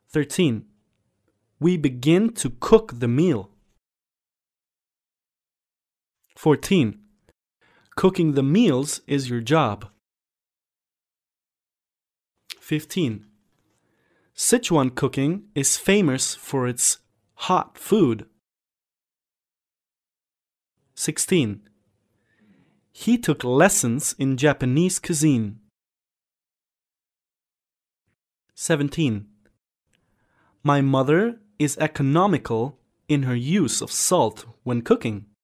13. We begin to cook the meal. 14. Cooking the meals is your job. 15. Sichuan cooking is famous for its hot food. 16. He took lessons in Japanese cuisine. 17. My mother is economical in her use of salt when cooking.